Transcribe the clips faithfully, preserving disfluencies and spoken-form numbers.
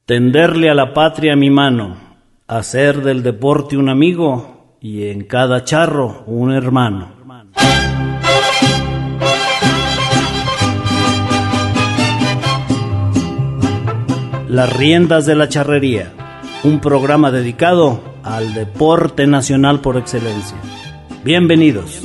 Tenderle a la patria mi mano, hacer del deporte un amigo y en cada charro un hermano. Las riendas de la charrería, un programa dedicado al deporte nacional por excelencia. Bienvenidos.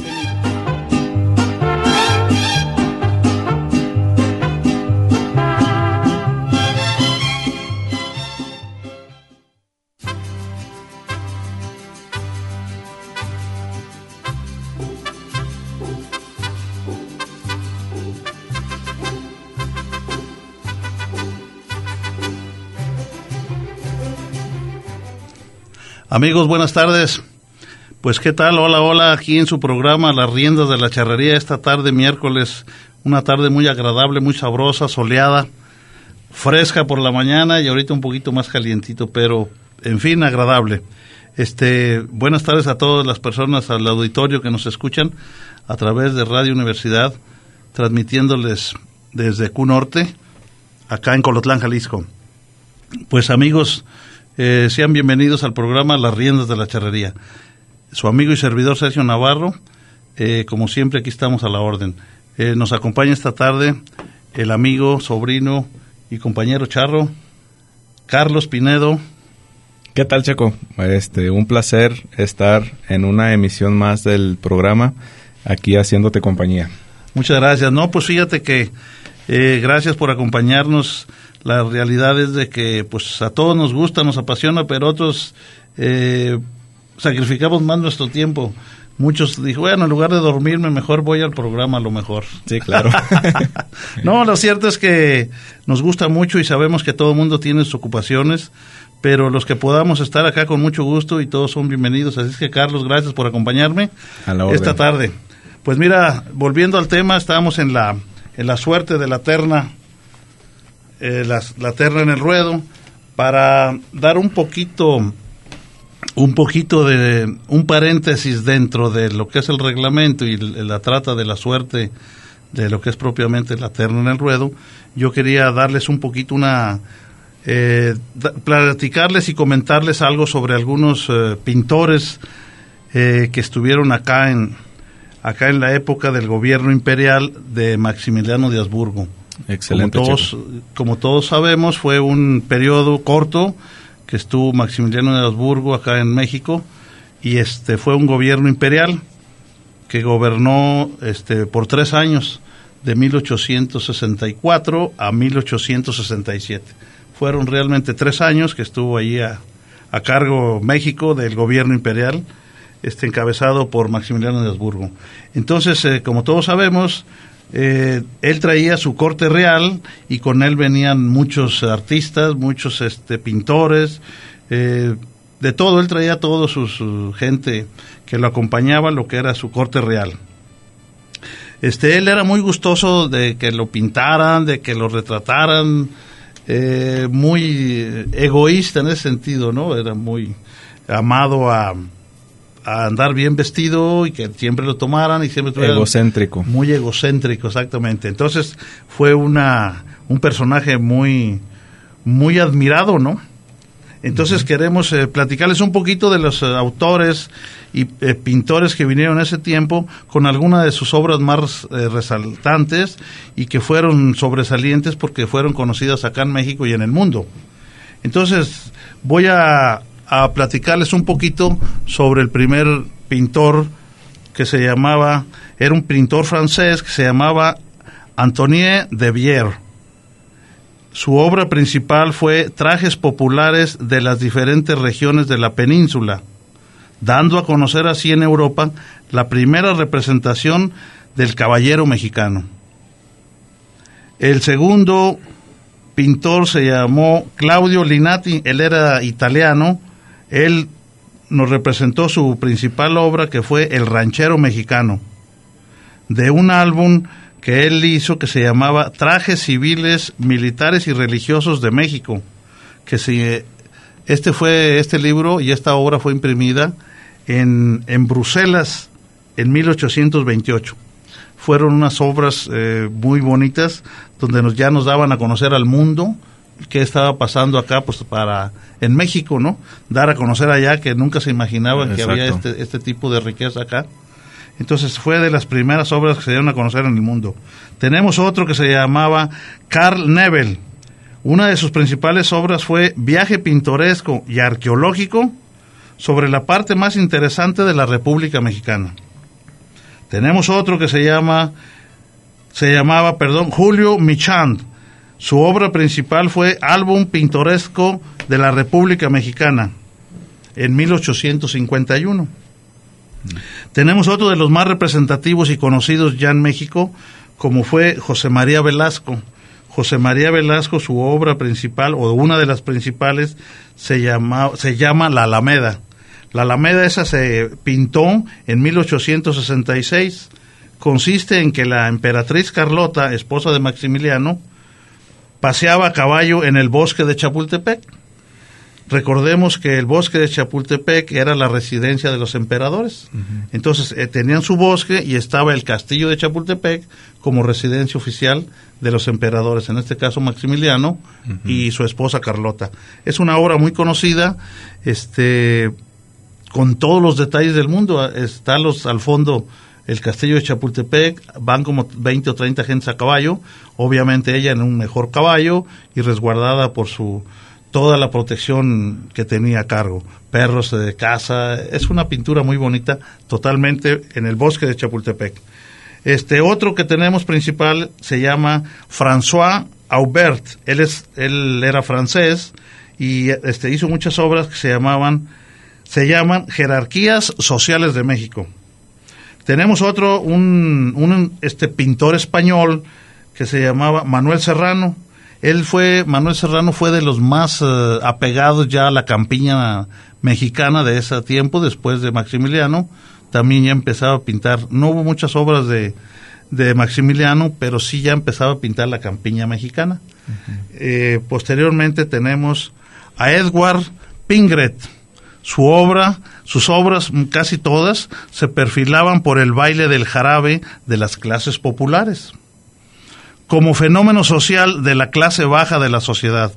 Amigos, buenas tardes. Pues qué tal, hola, hola, aquí en su programa Las Riendas de la Charrería, esta tarde miércoles, una tarde muy agradable, muy sabrosa, soleada, fresca por la mañana y ahorita un poquito más calientito, pero en fin, agradable. Este, buenas tardes a todas las personas, al auditorio que nos escuchan a través de Radio Universidad, transmitiéndoles desde Q Norte, acá en Colotlán, Jalisco. Pues amigos, Eh, sean bienvenidos al programa Las Riendas de la Charrería. Su amigo y servidor Sergio Navarro, eh, como siempre aquí estamos a la orden. Eh, nos acompaña esta tarde el amigo, sobrino y compañero charro, Carlos Pinedo. ¿Qué tal, Checo? Este, un placer estar en una emisión más del programa, aquí haciéndote compañía. Muchas gracias. No, pues fíjate que eh, gracias por acompañarnos. La realidad es de que pues a todos nos gusta, nos apasiona, pero otros eh, sacrificamos más nuestro tiempo. Muchos dijo, bueno, en lugar de dormirme, mejor voy al programa a lo mejor. Sí, claro. No, lo cierto es que nos gusta mucho y sabemos que todo el mundo tiene sus ocupaciones, pero los que podamos estar acá con mucho gusto y todos son bienvenidos. Así es que, Carlos, gracias por acompañarme a la orden esta tarde. Pues mira, volviendo al tema, estábamos en la, en la suerte de la terna. Eh, la, la terna en el ruedo, para dar un poquito un poquito de un paréntesis dentro de lo que es el reglamento y la trata de la suerte de lo que es propiamente la terna en el ruedo. Yo quería darles un poquito una eh, da, platicarles y comentarles algo sobre algunos eh, pintores eh, que estuvieron acá en acá en la época del gobierno imperial de Maximiliano de Habsburgo. Excelente. Como todos, como todos sabemos, fue un periodo corto que estuvo Maximiliano de Habsburgo acá en México, y este fue un gobierno imperial que gobernó este por tres años, de mil ochocientos sesenta y cuatro a mil ochocientos sesenta y siete. Fueron realmente tres años que estuvo ahí a, a cargo México del gobierno imperial, este encabezado por Maximiliano de Habsburgo. Entonces, eh, como todos sabemos, Eh, él traía su corte real y con él venían muchos artistas, muchos este, pintores, eh, de todo. Él traía todo su, su gente que lo acompañaba, lo que era su corte real. Este, él era muy gustoso de que lo pintaran, de que lo retrataran, eh, muy egoísta en ese sentido, ¿no? Era muy amado a a andar bien vestido y que siempre lo tomaran y siempre tuvieran, egocéntrico, muy egocéntrico, exactamente. Entonces fue una un personaje muy muy admirado, ¿no? Entonces uh-huh. queremos eh, platicarles un poquito de los eh, autores y eh, pintores que vinieron en ese tiempo, con algunas de sus obras más eh, resaltantes y que fueron sobresalientes porque fueron conocidas acá en México y en el mundo. Entonces voy a a platicarles un poquito sobre el primer pintor que se llamaba, era un pintor francés que se llamaba Antoine de Vier. Su obra principal fue Trajes populares de las diferentes regiones de la península, dando a conocer así en Europa la primera representación del caballero mexicano. El segundo pintor se llamó Claudio Linati, él era italiano. Él nos representó su principal obra, que fue El Ranchero Mexicano, de un álbum que él hizo que se llamaba Trajes civiles, militares y religiosos de México, que se, este fue este libro y esta obra fue imprimida en, en Bruselas en mil ochocientos veintiocho. Fueron unas obras eh, muy bonitas donde nos, ya nos daban a conocer al mundo qué estaba pasando acá, pues para en México, ¿no? Dar a conocer allá que nunca se imaginaban Exacto. que había este, este tipo de riqueza acá. Entonces fue de las primeras obras que se dieron a conocer en el mundo. Tenemos otro que se llamaba Carl Nebel. Una de sus principales obras fue Viaje pintoresco y arqueológico sobre la parte más interesante de la República Mexicana. Tenemos otro que se llama, se llamaba, perdón, Julio Michand. Su obra principal fue Álbum pintoresco de la República Mexicana en mil ochocientos cincuenta y uno. Tenemos otro de los más representativos y conocidos ya en México, como fue José María Velasco. José María Velasco, su obra principal, o una de las principales, se llama, se llama La Alameda. La Alameda esa se pintó en mil ochocientos sesenta y seis. Consiste en que la emperatriz Carlota, esposa de Maximiliano, paseaba a caballo en el bosque de Chapultepec. Recordemos que el bosque de Chapultepec era la residencia de los emperadores. Uh-huh. Entonces eh, tenían su bosque y estaba el castillo de Chapultepec como residencia oficial de los emperadores, en este caso Maximiliano uh-huh. y su esposa Carlota. Es una obra muy conocida, este, con todos los detalles del mundo. Está los, al fondo el castillo de Chapultepec, van como veinte o treinta gentes a caballo, obviamente ella en un mejor caballo y resguardada por su toda la protección que tenía a cargo, perros de caza. Es una pintura muy bonita, totalmente en el bosque de Chapultepec. Este otro que tenemos principal se llama François Aubert. Él es, él era francés y este hizo muchas obras que se llamaban, se llaman Jerarquías Sociales de México. Tenemos otro, un, un este pintor español que se llamaba Manuel Serrano. Él fue, Manuel Serrano fue de los más uh, apegados ya a la campiña mexicana de ese tiempo, después de Maximiliano. También ya empezaba a pintar, no hubo muchas obras de, de Maximiliano, pero sí ya empezaba a pintar la campiña mexicana. Uh-huh. Eh, posteriormente tenemos a Edward Pingret. Su obra, sus obras, casi todas, se perfilaban por el baile del jarabe de las clases populares, como fenómeno social de la clase baja de la sociedad,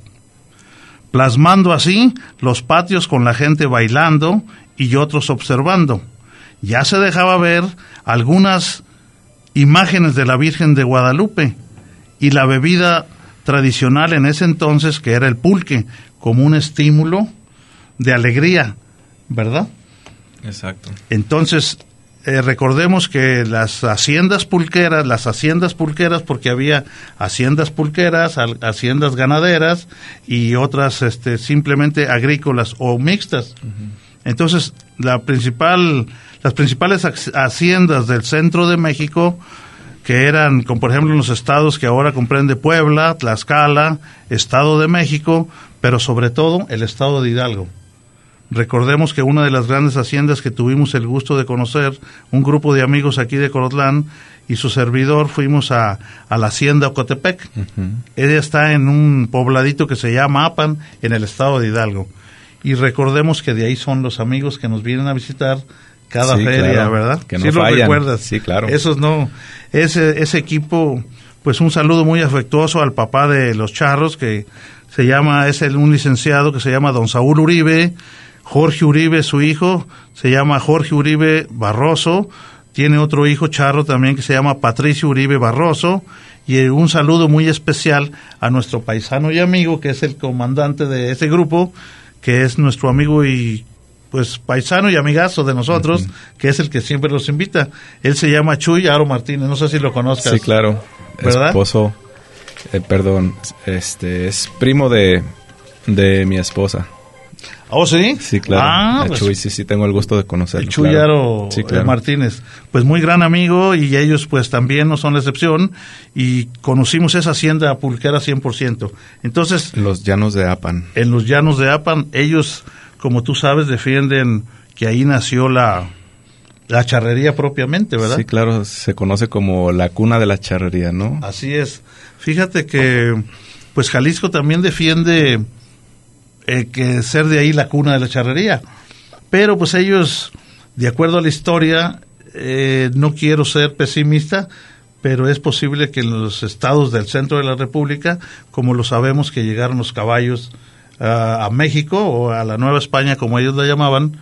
plasmando así los patios con la gente bailando y otros observando. Ya se dejaba ver algunas imágenes de la Virgen de Guadalupe y la bebida tradicional en ese entonces, que era el pulque, como un estímulo de alegría, ¿verdad? Exacto. Entonces, Eh, recordemos que las haciendas pulqueras, las haciendas pulqueras, porque había haciendas pulqueras, al, haciendas ganaderas y otras este, simplemente agrícolas o mixtas. Uh-huh. Entonces, la principal, las principales haciendas del centro de México, que eran, como por ejemplo en los estados que ahora comprende Puebla, Tlaxcala, Estado de México, pero sobre todo el estado de Hidalgo. Recordemos que una de las grandes haciendas que tuvimos el gusto de conocer, un grupo de amigos aquí de Colotlán y su servidor, fuimos a, a la hacienda Ocotepec. Uh-huh. Ella está en un pobladito que se llama Apan, en el estado de Hidalgo. Y recordemos que de ahí son los amigos que nos vienen a visitar cada sí, feria, claro, ¿verdad? Que no sí fallan. Lo recuerdas. Sí, claro. Esos no, ese, ese equipo, pues un saludo muy afectuoso al papá de los charros, que se llama, es el, un licenciado que se llama don Saúl Uribe. Jorge Uribe, su hijo, se llama Jorge Uribe Barroso. Tiene otro hijo charro también que se llama Patricio Uribe Barroso. Y un saludo muy especial a nuestro paisano y amigo, que es el comandante de ese grupo, que es nuestro amigo y pues paisano y amigazo de nosotros, uh-huh. que es el que siempre los invita. Él se llama Chuy Aro Martínez, no sé si lo conozcas. Sí, claro. ¿Verdad? Esposo, eh, perdón, este es primo de, de mi esposa. ¿Oh, sí? Sí, claro. Ah, el pues, Chuy, sí, sí, tengo el gusto de conocerlo. El Chuy claro. Aro sí, claro. Martínez. Pues muy gran amigo, y ellos pues también no son la excepción, y conocimos esa hacienda pulquera cien por ciento. Entonces... Los llanos de Apan. En los llanos de Apan, ellos, como tú sabes, defienden que ahí nació la, la charrería propiamente, ¿verdad? Sí, claro, se conoce como la cuna de la charrería, ¿no? Así es. Fíjate que pues Jalisco también defiende... Eh, que ser de ahí la cuna de la charrería, pero pues ellos, de acuerdo a la historia, eh, no quiero ser pesimista, pero es posible que en los estados del centro de la República, como lo sabemos que llegaron los caballos uh, a México o a la Nueva España, como ellos la llamaban,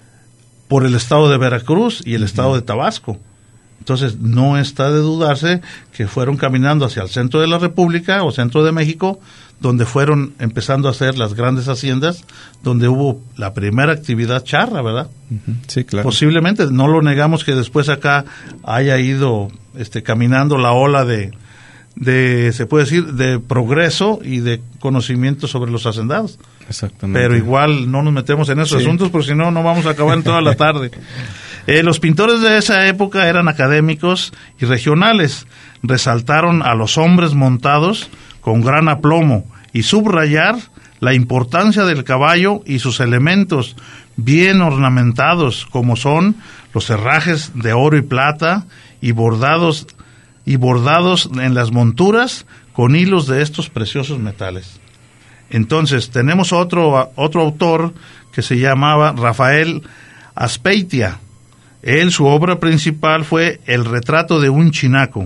por el estado de Veracruz y el estado de Tabasco. Entonces, no está de dudarse que fueron caminando hacia el centro de la República o centro de México, donde fueron empezando a hacer las grandes haciendas, donde hubo la primera actividad charra, ¿verdad? Sí, claro. Posiblemente, no lo negamos que después acá haya ido este, caminando la ola de, de, se puede decir, de progreso y de conocimiento sobre los hacendados. Exactamente. Pero igual no nos metemos en esos sí. asuntos, porque si no, no vamos a acabar en toda la tarde. Eh, los pintores de esa época eran académicos y regionales. Resaltaron a los hombres montados con gran aplomo y subrayar la importancia del caballo y sus elementos bien ornamentados, como son los herrajes de oro y plata y bordados y bordados en las monturas con hilos de estos preciosos metales. Entonces, tenemos otro otro autor que se llamaba Rafael Azpeitia. Él, su obra principal fue El retrato de un chinaco.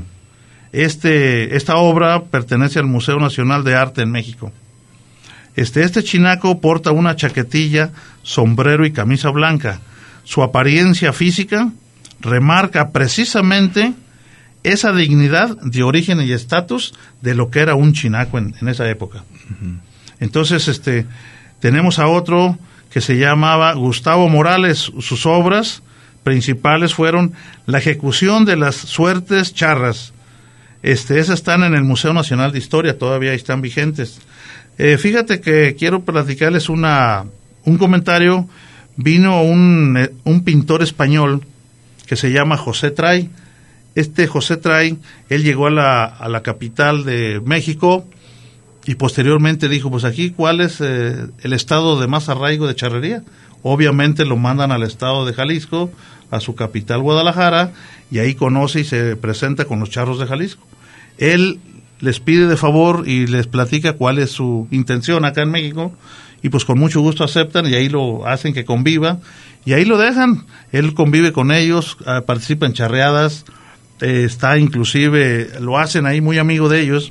Este, esta obra pertenece al Museo Nacional de Arte en México. Este, este chinaco porta una chaquetilla, sombrero y camisa blanca. Su apariencia física remarca precisamente esa dignidad de origen y estatus de lo que era un chinaco en, en esa época. Uh-huh. Entonces, este, tenemos a otro que se llamaba Gustavo Morales. Sus obras principales fueron La ejecución de las suertes charras. Este, esas están en el Museo Nacional de Historia, todavía están vigentes. Eh, fíjate que quiero platicarles una, un comentario. Vino un, eh, un pintor español que se llama José Tray. Este José Tray, él llegó a la, a la capital de México y posteriormente dijo, pues aquí, ¿cuál es eh, el estado de más arraigo de charrería? Obviamente lo mandan al estado de Jalisco, a su capital Guadalajara, y ahí conoce y se presenta con los charros de Jalisco. Él les pide de favor y les platica cuál es su intención acá en México, y pues con mucho gusto aceptan, y ahí lo hacen que conviva, y ahí lo dejan. Él convive con ellos, uh, participa en charreadas, eh, está inclusive, lo hacen ahí muy amigo de ellos,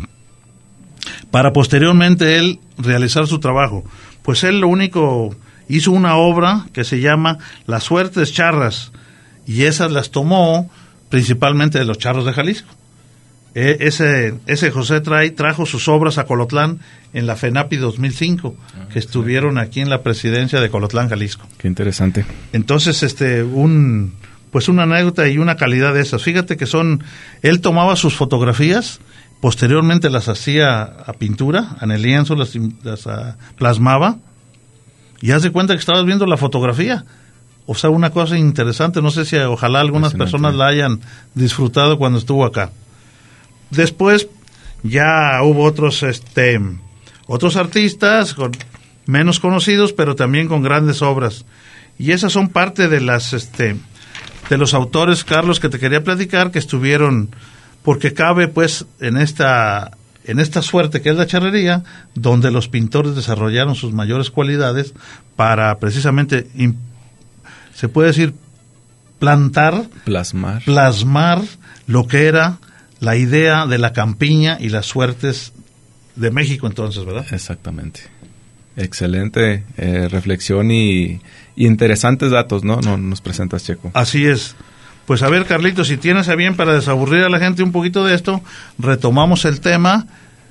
para posteriormente él realizar su trabajo. Pues él lo único, hizo una obra que se llama Las suertes charras, y esas las tomó principalmente de los charros de Jalisco. E, ese, ese José Tray trajo sus obras a Colotlán en la FENAPI dos mil cinco, ah, que estuvieron aquí en la presidencia de Colotlán, Jalisco. Qué interesante. Entonces, este, un, pues una anécdota y una calidad de esas. Fíjate que son, él tomaba sus fotografías, posteriormente las hacía a pintura, en el lienzo las, las uh, plasmaba, y haz de cuenta que estabas viendo la fotografía. O sea, una cosa interesante, no sé si ojalá algunas personas la hayan disfrutado cuando estuvo acá. Después ya hubo otros este otros artistas con, menos conocidos, pero también con grandes obras. Y esas son parte de las este de los autores, Carlos, que te quería platicar, que estuvieron, porque cabe pues en esta en esta suerte que es la charrería, donde los pintores desarrollaron sus mayores cualidades para precisamente, se puede decir, plantar, plasmar, plasmar lo que era la idea de la campiña y las suertes de México entonces, ¿verdad? Exactamente. Excelente eh, reflexión y, y interesantes datos, ¿no? ¿no? Nos presentas, Checo. Así es. Pues a ver, Carlitos, si tienes a bien para desaburrir a la gente un poquito de esto, retomamos el tema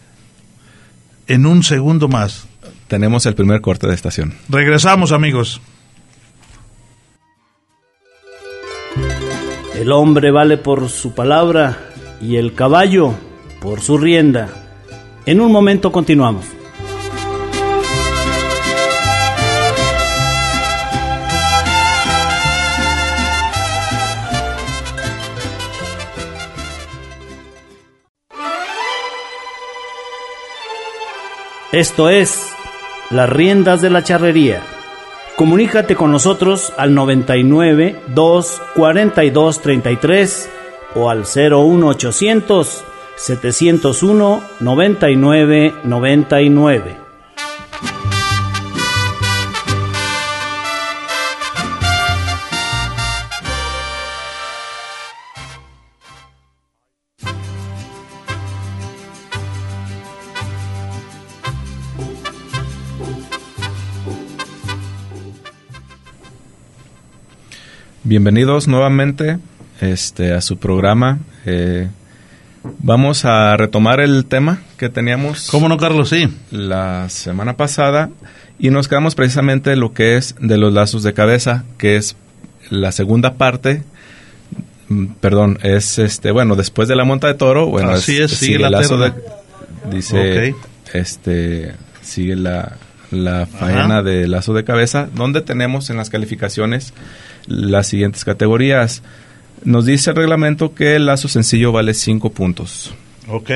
en un segundo más. Tenemos el primer corte de estación. Regresamos, amigos. El hombre vale por su palabra y el caballo por su rienda. En un momento continuamos. Esto es Las Riendas de la Charrería. Comunícate con nosotros al noventa y nueve, dos cuarenta y dos, treinta y tres o al cero uno ochocientos, setecientos uno, noventa y nueve, noventa y nueve. Bienvenidos nuevamente este, a su programa. Eh, vamos a retomar el tema que teníamos. ¿Cómo no, Carlos? Sí. La semana pasada, y nos quedamos precisamente en lo que es de los lazos de cabeza, que es la segunda parte. Perdón, es este, bueno, después de la monta de toro, bueno, así es, es, sigue, sigue la el lazo terna. de, dice, Ok. este, sigue la, la faena Ajá. de lazo de cabeza, donde tenemos en las calificaciones las siguientes categorías. Nos dice el reglamento que el lazo sencillo vale cinco puntos. Ok.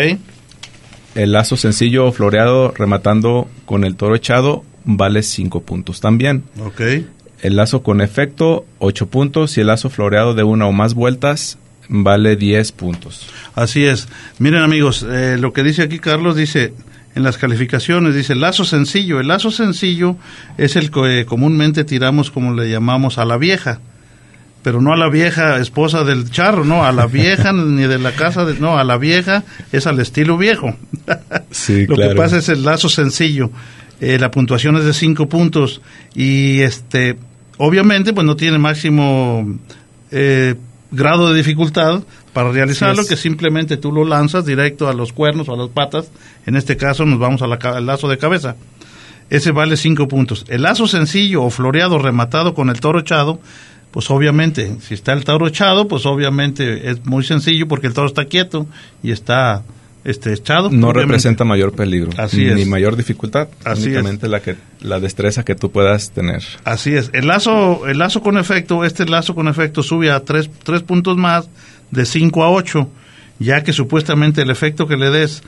El lazo sencillo o floreado rematando con el toro echado vale cinco puntos también. Ok. El lazo con efecto, ocho puntos, y el lazo floreado de una o más vueltas vale diez puntos. Así es. Miren, amigos, eh, lo que dice aquí Carlos, dice en las calificaciones, dice lazo sencillo. El lazo sencillo es el que comúnmente tiramos, como le llamamos, a la vieja. Pero no a la vieja esposa del charro, no, a la vieja ni de la casa, de, no, a la vieja es al estilo viejo. Sí, Lo claro. que pasa es el lazo sencillo. Eh, la puntuación es de cinco puntos y este obviamente pues no tiene máximo eh, grado de dificultad para realizarlo, Sí, que simplemente tú lo lanzas directo a los cuernos o a las patas. En este caso nos vamos al lazo de cabeza. Ese vale cinco puntos. El lazo sencillo o floreado rematado con el toro echado, pues obviamente, si está el toro echado, pues obviamente es muy sencillo porque el toro está quieto y está este echado. No obviamente. representa mayor peligro, Así ni es. mayor dificultad, Así únicamente la que la destreza que tú puedas tener. Así es. El lazo, el lazo con efecto, este lazo con efecto sube a tres, tres puntos más, de cinco a ocho, ya que supuestamente el efecto que le des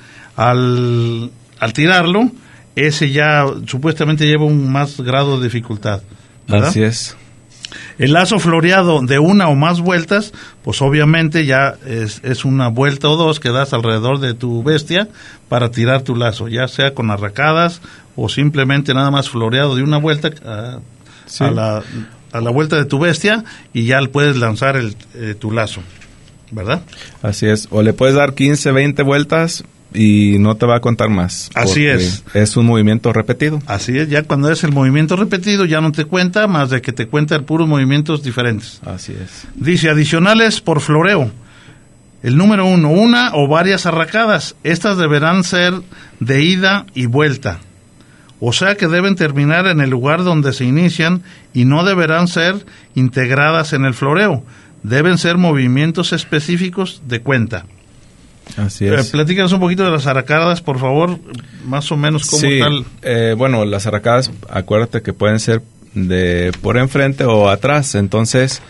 al, al tirarlo, ese ya supuestamente lleva un más grado de dificultad, ¿verdad? Así es. El lazo floreado de una o más vueltas, pues obviamente ya es, es una vuelta o dos que das alrededor de tu bestia para tirar tu lazo, ya sea con arracadas o simplemente nada más floreado de una vuelta a, Sí. a, la, a la vuelta de tu bestia y ya puedes lanzar el, eh, tu lazo, ¿verdad? Así es. O le puedes dar quince, veinte vueltas y no te va a contar más. Así porque es. Es un movimiento repetido. Así es, ya cuando es el movimiento repetido ya no te cuenta, más de que te cuenta puros movimientos diferentes. Así es. Dice, adicionales por floreo. El número uno, una o varias arracadas. Estas deberán ser de ida y vuelta. O sea que deben terminar en el lugar donde se inician y no deberán ser integradas en el floreo. Deben ser movimientos específicos de cuenta. Así Eh, es. platícanos un poquito de las arracadas, por favor, más o menos cómo Sí, tal. eh, bueno, las arracadas, acuérdate que pueden ser de por enfrente o atrás. Entonces,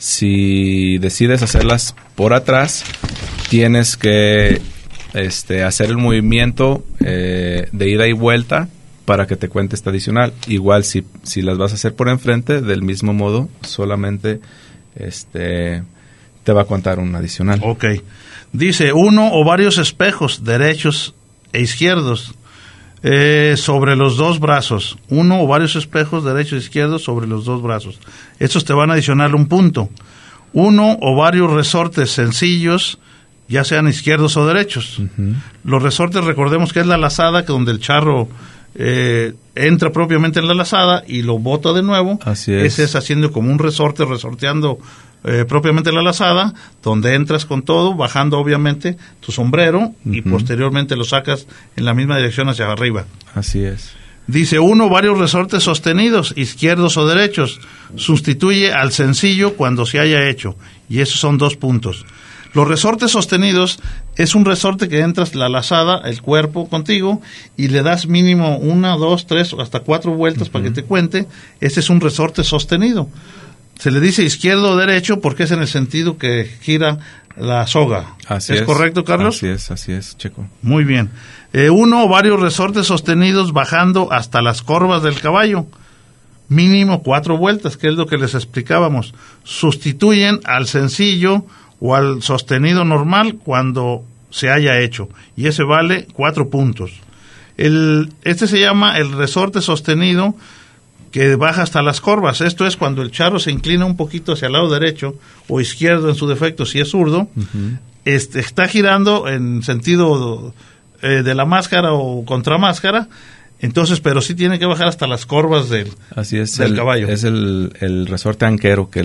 si decides hacerlas por atrás, tienes que este, hacer el movimiento eh, de ida y vuelta para que te cuente esta adicional. Igual, si, si las vas a hacer por enfrente, del mismo modo, solamente este, te va a contar un adicional. Ok. Dice, uno o varios espejos, derechos e izquierdos, eh, sobre los dos brazos. Uno o varios espejos, derechos e izquierdos, sobre los dos brazos. Estos te van a adicionar un punto. Uno o varios resortes sencillos, ya sean izquierdos o derechos. Uh-huh. Los resortes, recordemos que es la lazada, que donde el charro eh, entra propiamente en la lazada y lo bota de nuevo. Así es. Ese es haciendo como un resorte, resorteando eh, propiamente la lazada, donde entras con todo, bajando obviamente tu sombrero y Ujú. posteriormente lo sacas en la misma dirección hacia arriba. Así es. Dice, uno o varios resortes sostenidos, izquierdos o derechos. Sustituye al sencillo cuando se haya hecho. Y esos son dos puntos. Los resortes sostenidos es un resorte que entras la lazada, el cuerpo contigo, y le das mínimo una, dos, tres, hasta cuatro vueltas uh-huh. para que te cuente. Ese es un resorte sostenido. Se le dice izquierdo o derecho porque es en el sentido que gira la soga. Así ¿Es, es correcto, Carlos? Así es, así es, Checo. Muy bien. Eh, uno o varios resortes sostenidos bajando hasta las corvas del caballo. Mínimo cuatro vueltas, que es lo que les explicábamos. Sustituyen al sencillo o al sostenido normal cuando se haya hecho. Y ese vale cuatro puntos. El, este se llama el resorte sostenido que baja hasta las corvas. Esto es cuando el charro se inclina un poquito hacia el lado derecho o izquierdo en su defecto, si es zurdo. Uh-huh. este, está girando en sentido eh, de la máscara o contramáscara. Entonces, pero sí tiene que bajar hasta las corvas del, Así es, del el, caballo. Es el, el resorte anquero que el,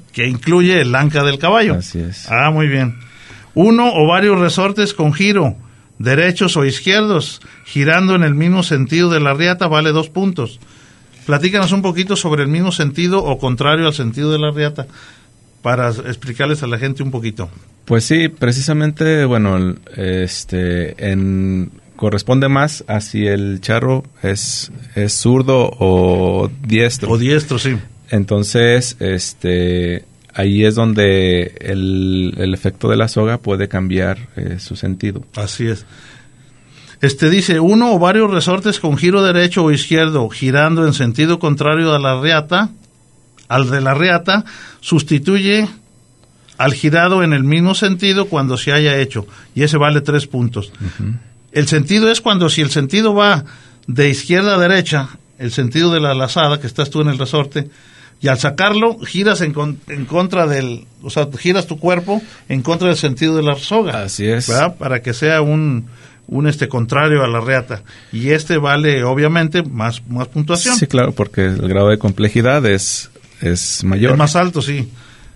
que incluye el anca del caballo. Así es. Ah, muy bien. Uno o varios resortes con giro, derechos o izquierdos, girando en el mismo sentido de la riata, vale dos puntos. Platícanos un poquito sobre el mismo sentido o contrario al sentido de la riata, para explicarles a la gente un poquito. Pues sí, precisamente, bueno, este, en, corresponde más a si el charro es, es zurdo o diestro. O diestro, sí. Entonces, este, ahí es donde el, el efecto de la soga puede cambiar eh, su sentido. Así es. Este dice, uno o varios resortes con giro derecho o izquierdo, girando en sentido contrario a la riata, al de la riata, sustituye al girado en el mismo sentido cuando se haya hecho, y ese vale tres puntos. Uh-huh. El sentido es cuando si el sentido va de izquierda a derecha, el sentido de la lazada, que estás tú en el resorte, y al sacarlo, giras en, con, en contra del, o sea, giras tu cuerpo en contra del sentido de la soga. Así es. ¿Verdad? Para que sea un, un este contrario a la riata. Y este vale, obviamente, más, más puntuación. Sí, claro, porque el grado de complejidad es, es mayor. Es más alto, sí.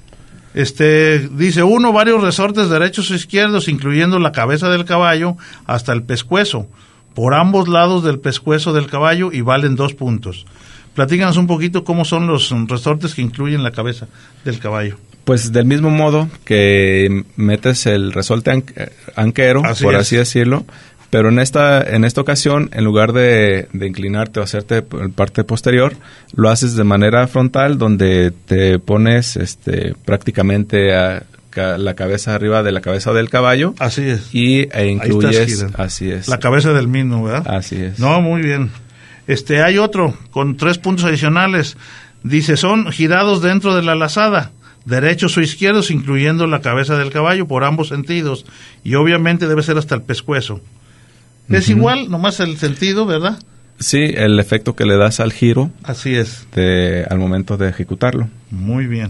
Este, dice, uno, varios resortes derechos o izquierdos, incluyendo la cabeza del caballo hasta el pescuezo, por ambos lados del pescuezo del caballo, y valen dos puntos. Platícanos un poquito cómo son los resortes que incluyen la cabeza del caballo. Pues del mismo modo que metes el resorte an- anquero, así por es. así decirlo, pero en esta en esta ocasión, en lugar de, de inclinarte o hacerte parte posterior, lo haces de manera frontal, donde te pones este prácticamente a, a la cabeza arriba de la cabeza del caballo. Así es. Y e incluyes, así es. La cabeza del mismo, ¿verdad? Así es. No, muy bien. Este, hay otro con tres puntos adicionales. Dice, son girados dentro de la lazada, derechos o izquierdos, incluyendo la cabeza del caballo por ambos sentidos, y obviamente debe ser hasta el pescuezo. Uh-huh. Es igual, nomás el sentido, ¿verdad? Sí, el efecto que le das al giro. Así es. De, al momento de ejecutarlo. Muy bien.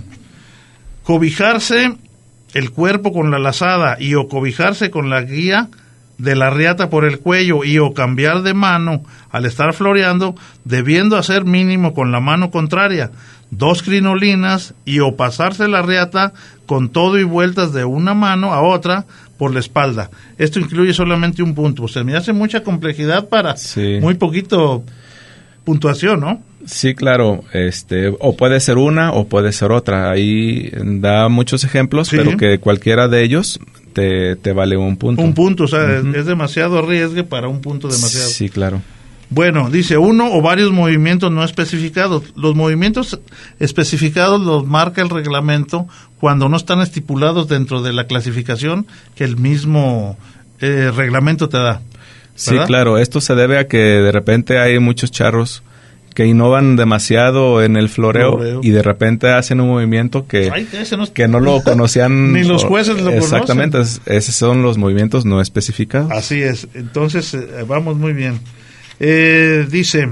Cobijarse el cuerpo con la lazada y o cobijarse con la guía de la riata por el cuello y o cambiar de mano al estar floreando, debiendo hacer mínimo con la mano contraria dos crinolinas y o pasarse la riata con todo y vueltas de una mano a otra por la espalda. Esto incluye solamente un punto. O sea, me hace mucha complejidad para sí. Muy poquito puntuación, ¿no? Sí, claro. Este, o puede ser una o puede ser otra. Ahí da muchos ejemplos, sí. Pero que cualquiera de ellos te, te vale un punto. Un punto, o sea, uh-huh. es, es demasiado arriesgue para un punto demasiado. Sí, claro. Bueno, dice uno o varios movimientos no especificados. Los movimientos especificados los marca el reglamento cuando no están estipulados dentro de la clasificación que el mismo eh, reglamento te da, ¿verdad? Sí, claro. Esto se debe a que de repente hay muchos charros que innovan demasiado en el floreo, floreo. Y de repente hacen un movimiento que, Ay, ese no, que no lo conocían. Ni los jueces lo exactamente, conocen. Exactamente, esos son los movimientos no especificados. Así es, entonces eh, vamos muy bien. Eh, dice,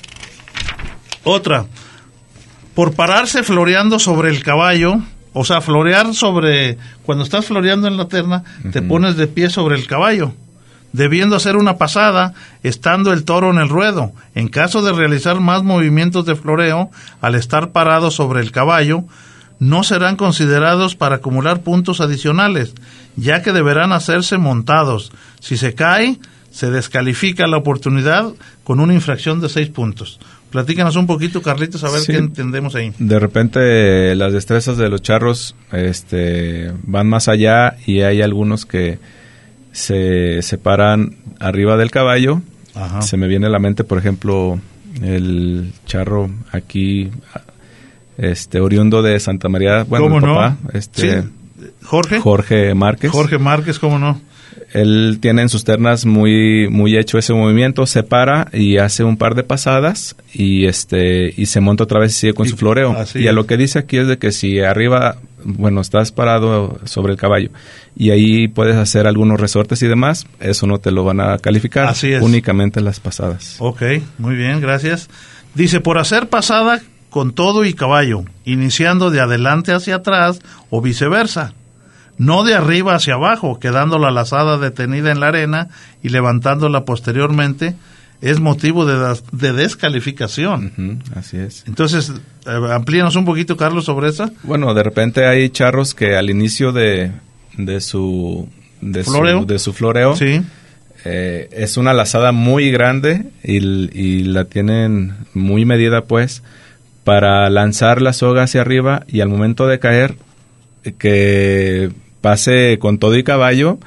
otra, por pararse floreando sobre el caballo, o sea, florear sobre, cuando estás floreando en la terna, uh-huh. Te pones de pie sobre el caballo, debiendo hacer una pasada, estando el toro en el ruedo. En caso de realizar más movimientos de floreo, al estar parado sobre el caballo, no serán considerados para acumular puntos adicionales, ya que deberán hacerse montados. Si se cae, se descalifica la oportunidad con una infracción de seis puntos. Platícanos un poquito, Carlitos, a ver sí. Qué entendemos ahí. De repente las destrezas de los charros este, van más allá y hay algunos que se separan arriba del caballo. Ajá. Se me viene a la mente, por ejemplo, el charro aquí, este oriundo de Santa María, bueno, ¿cómo el no? papá, este, sí. Jorge. Jorge Márquez. Jorge Márquez, ¿cómo no? Él tiene en sus ternas muy muy hecho ese movimiento, se para y hace un par de pasadas y este y se monta otra vez y sigue con y, su floreo. Y a es. Lo que dice aquí es de que si arriba, bueno, estás parado sobre el caballo y ahí puedes hacer algunos resortes y demás, eso no te lo van a calificar, así es. Únicamente las pasadas. Ok, muy bien, gracias. Dice, por hacer pasada con todo y caballo, iniciando de adelante hacia atrás o viceversa. No de arriba hacia abajo, quedando la lazada detenida en la arena y levantándola posteriormente es motivo de, das- de descalificación. Ujú, así es. Entonces, eh, amplíanos un poquito, Carlos, sobre eso. Bueno, de repente hay charros que al inicio de, de su de Floreo. su, de su floreo Sí, eh, es una lazada muy grande y, l- y la tienen muy medida, pues, para lanzar la soga hacia arriba y al momento de caer, eh, que pase con todo y caballo,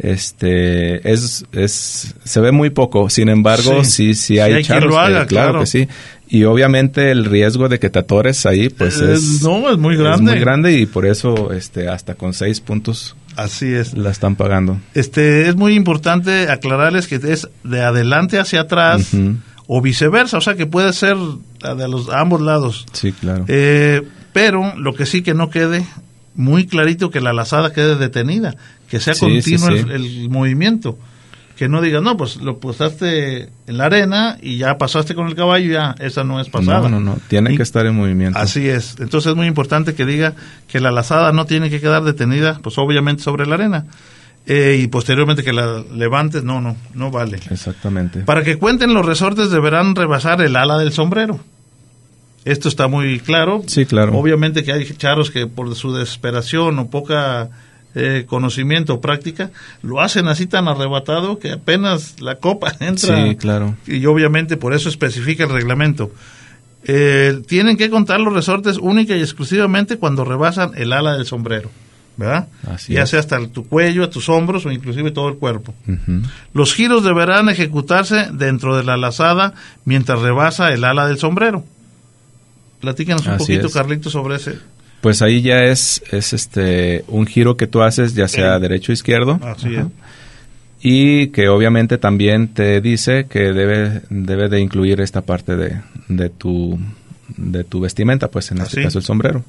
este es es se ve muy poco. Sin embargo, Sí. sí sí hay, Sí hay quien charros lo haga, que, claro, claro. que sí. Y obviamente el riesgo de que te atores ahí, pues Eh, es no, es muy grande. es muy grande y por eso este hasta con seis puntos así es. la están pagando. Este, es muy importante aclararles que es de adelante hacia atrás Ujú. o viceversa, o sea que puede ser de los a ambos lados. Sí, claro. Eh, pero lo que sí que no quede muy clarito que la lazada quede detenida, que sea Sí, continuo sí, sí. El, el movimiento, que no digas, no, pues lo posaste en la arena y ya pasaste con el caballo, ya, esa no es pasada. No, no, no, tiene Y- que estar en movimiento. Así es, entonces es muy importante que diga que la lazada no tiene que quedar detenida, pues obviamente sobre la arena, eh, y posteriormente que la levantes, no, no, no vale. Exactamente. Para que cuenten, los resortes deberán rebasar el ala del sombrero. Esto está muy claro. Sí, claro. Obviamente que hay charros que por su desesperación o poca eh, conocimiento o práctica, lo hacen así tan arrebatado que apenas la copa entra. Sí, claro. Y obviamente por eso especifica el reglamento. Eh, tienen que contar los resortes única y exclusivamente cuando rebasan el ala del sombrero, ¿verdad? Así ya es. sea hasta tu cuello, a tus hombros o inclusive todo el cuerpo. Ujú. Los giros deberán ejecutarse dentro de la lazada mientras rebasa el ala del sombrero. Platícanos un Así poquito, es. Carlito, sobre ese. Pues ahí ya es es este un giro que tú haces, ya sea Eh. derecho o izquierdo. Así Ajá. es. Y que obviamente también te dice que debe debe de incluir esta parte de, de tu de tu vestimenta, pues en este Así. caso el sombrero.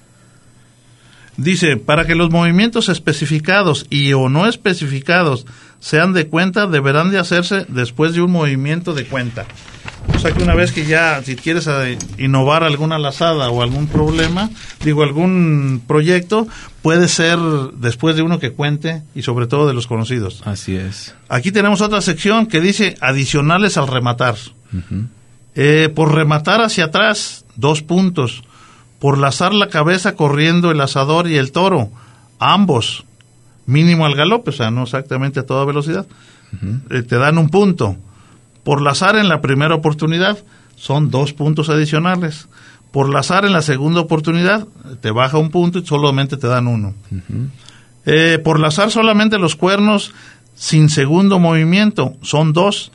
Dice, para que los movimientos especificados y o no especificados sean de cuenta, deberán de hacerse después de un movimiento de cuenta. O sea que una vez que ya, si quieres eh, innovar alguna lazada o algún problema, digo, algún proyecto, puede ser después de uno que cuente y sobre todo de los conocidos. Así es. Aquí tenemos otra sección que dice adicionales al rematar. Ujú. Eh, por rematar hacia atrás, dos puntos. Por lazar la cabeza corriendo el asador y el toro, ambos, mínimo al galope, o sea, no exactamente a toda velocidad, Ujú. eh, te dan un punto. Por lazar en la primera oportunidad, son dos puntos adicionales. Por lazar en la segunda oportunidad, te baja un punto y solamente te dan uno. Ujú. Eh, por lazar solamente los cuernos sin segundo movimiento, son dos.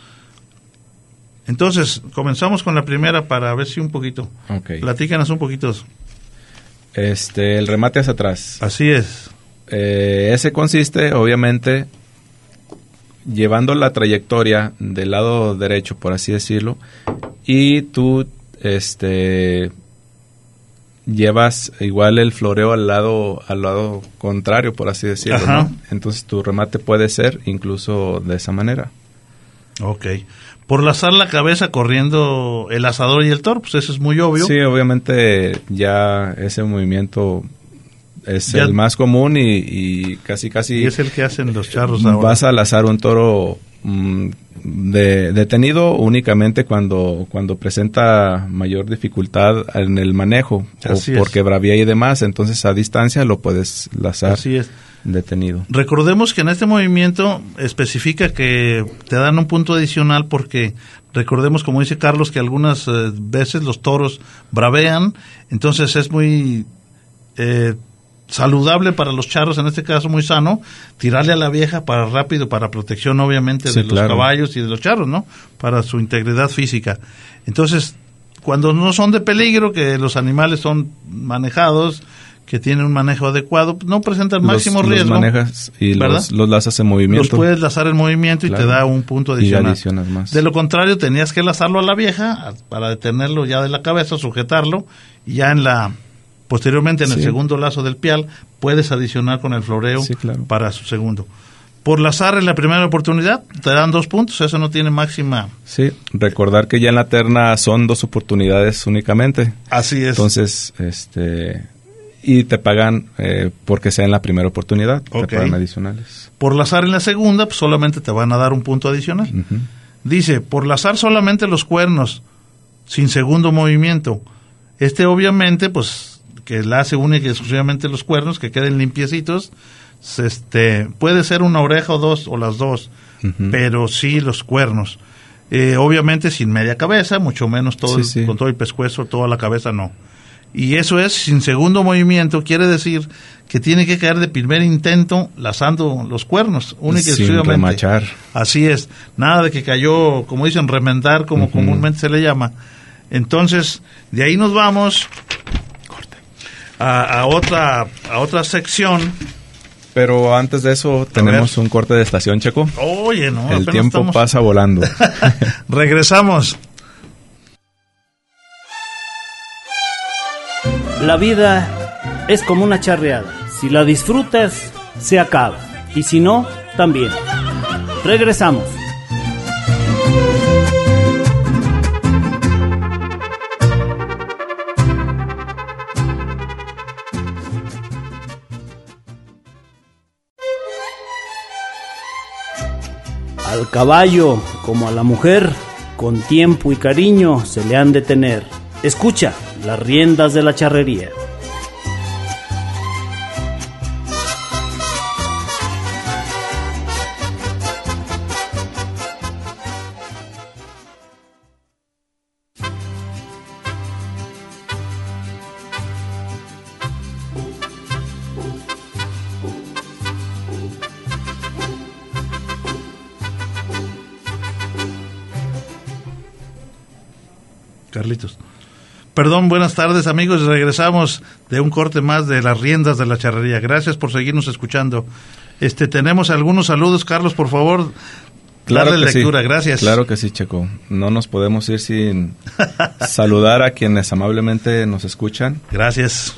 Entonces, comenzamos con la primera para ver si un poquito. Ok. Platícanos un poquito. Este, el remate hacia atrás. Así es. Eh, ese consiste, obviamente, llevando la trayectoria del lado derecho, por así decirlo, y tú, este, llevas igual el floreo al lado, al lado contrario, por así decirlo, Ajá. ¿no? Entonces tu remate puede ser incluso de esa manera. Ok. Por lazar la cabeza corriendo el asador y el toro, pues eso es muy obvio. Sí, obviamente ya ese movimiento es Ya- el más común y, y casi casi Y es el que hacen los charros ahora. vas a lazar un toro mm, de, detenido únicamente cuando cuando presenta mayor dificultad en el manejo Así o es. porque bravía y demás, entonces a distancia lo puedes lazar Así es. detenido. Recordemos que en este movimiento especifica que te dan un punto adicional porque recordemos, como dice Carlos, que algunas eh, veces los toros bravean, entonces es muy eh, saludable para los charros, en este caso muy sano, tirarle a la vieja para rápido, para protección obviamente Sí, de los claro. caballos y de los charros, ¿no? Para su integridad física. Entonces, cuando no son de peligro, que los animales son manejados, que tienen un manejo adecuado, no presentan máximo los, riesgo. Los manejas y ¿verdad? los, los lazas en movimiento. Los puedes lazar en movimiento y Claro. te da un punto Y adicional. adicionas más. De lo contrario, tenías que lazarlo a la vieja a- para detenerlo ya de la cabeza, sujetarlo, y ya en la posteriormente en el Sí. segundo lazo del pial puedes adicionar con el floreo Sí, claro. para su segundo. Por lazar en la primera oportunidad te dan dos puntos, eso no tiene máxima. Sí, recordar que ya en la terna son dos oportunidades únicamente. Así es. Entonces, este, y te pagan eh, porque sea en la primera oportunidad, Ok. te pagan adicionales. Por lazar en la segunda, pues solamente te van a dar un punto adicional. Ujú. Dice, por lazar solamente los cuernos, sin segundo movimiento. Este obviamente, pues, que la hace única y exclusivamente los cuernos, que queden limpiecitos, este, puede ser una oreja o dos, o las dos, uh-huh. pero sí los cuernos. Eh, obviamente sin media cabeza, mucho menos todo sí, el, sí. con todo el pescuezo, toda la cabeza no. Y eso es sin segundo movimiento, quiere decir que tiene que caer de primer intento lazando los cuernos, única y exclusivamente. Sin remachar. Así es, nada de que cayó, como dicen, remendar, como uh-huh. comúnmente se le llama. Entonces, de ahí nos vamos a, a otra a otra sección. Pero antes de eso, tenemos un corte de estación, Checo. Oye, no, el tiempo estamos... pasa volando. Regresamos. La vida es como una charreada. Si la disfrutas, se acaba. Y si no, también. Regresamos. Al caballo, como a la mujer, con tiempo y cariño se le han de tener. Escucha las riendas de la charrería. Carlitos. Perdón, buenas tardes amigos, regresamos de un corte más de las riendas de la charrería. Gracias por seguirnos escuchando. Este, tenemos algunos saludos, Carlos, por favor, claro darle que lectura, sí. Gracias. Claro que sí, Checo. No nos podemos ir sin saludar a quienes amablemente nos escuchan. Gracias.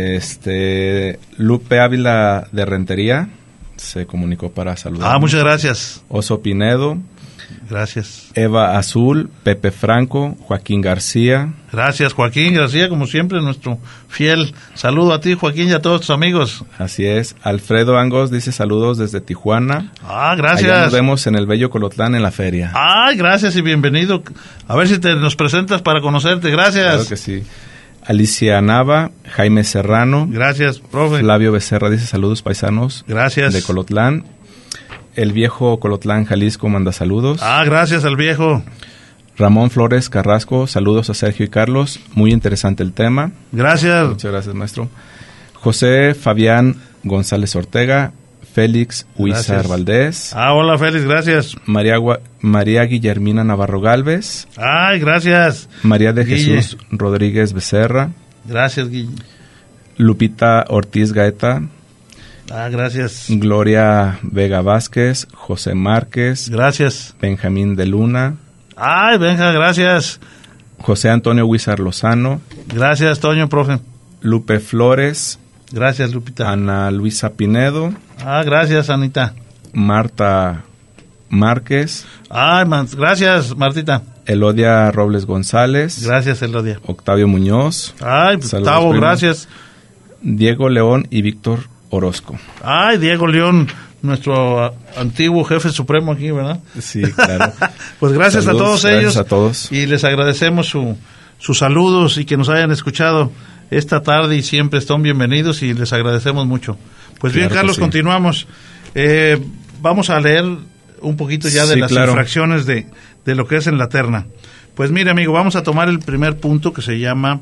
Este, Lupe Ávila de Rentería se comunicó para saludar. Ah, muchas gracias. Oso Pinedo. Gracias. Eva Azul, Pepe Franco, Joaquín García. Gracias, Joaquín García, como siempre, nuestro fiel saludo a ti, Joaquín, y a todos tus amigos. Así es. Alfredo Angos dice saludos desde Tijuana. Ah, gracias. Allá nos vemos en el bello Colotlán en la feria. Ah, gracias y bienvenido. A ver si te nos presentas para conocerte. Gracias. Claro que sí. Alicia Nava, Jaime Serrano. Gracias, profe. Flavio Becerra dice saludos paisanos. Gracias. De Colotlán. El viejo Colotlán, Jalisco, manda saludos. Ah, gracias al viejo. Ramón Flores Carrasco, saludos a Sergio y Carlos. Muy interesante el tema. Gracias. Muchas gracias, maestro. José Fabián González Ortega, Félix Huizar Valdés. Ah, hola Félix, gracias. María, María Guillermina Navarro Galvez. Ay, gracias. María de Guille. Jesús Rodríguez Becerra. Gracias, Guille. Lupita Ortiz Gaeta. Ah, gracias. Gloria Vega Vázquez, José Márquez. Gracias. Benjamín de Luna. Ay, Benja, gracias. José Antonio Huizar Lozano. Gracias, Toño, profe. Lupe Flores. Gracias, Lupita. Ana Luisa Pinedo. Ah, gracias, Anita. Marta Márquez. Ay, man, gracias, Martita. Elodia Robles González. Gracias, Elodia. Octavio Muñoz. Ay, Gustavo, gracias. Diego León y Víctor Orozco. Ay, Diego León, nuestro antiguo jefe supremo aquí, ¿verdad? Sí, claro. Pues gracias Saludos, a todos gracias ellos. a todos. Y les agradecemos su, sus saludos y que nos hayan escuchado esta tarde y siempre están bienvenidos y les agradecemos mucho. Pues bien, Claro Carlos, sí. continuamos. Eh, vamos a leer un poquito ya de Sí, las claro. infracciones de, de lo que es en la terna. Pues mire, amigo, vamos a tomar el primer punto que se llama...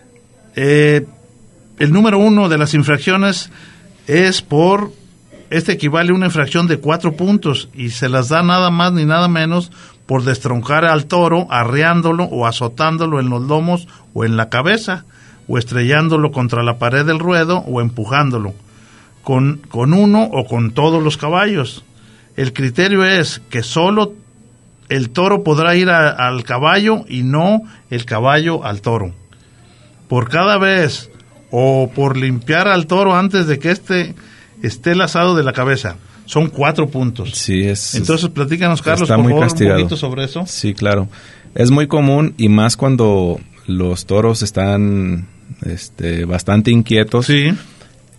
Eh, el número uno de las infracciones es por, este equivale a una infracción de cuatro puntos y se las da nada más ni nada menos por destroncar al toro, arreándolo o azotándolo en los lomos o en la cabeza, o estrellándolo contra la pared del ruedo o empujándolo, con, con uno o con todos los caballos. El criterio es que solo el toro podrá ir a, al caballo y no el caballo al toro. Por cada vez o por limpiar al toro antes de que éste esté lazado de la cabeza. Son cuatro puntos. Sí, es. Entonces, platícanos, Carlos, está por muy favor, castigado. un poquito sobre eso. Sí, claro. Es muy común y más cuando los toros están este, bastante inquietos. Sí.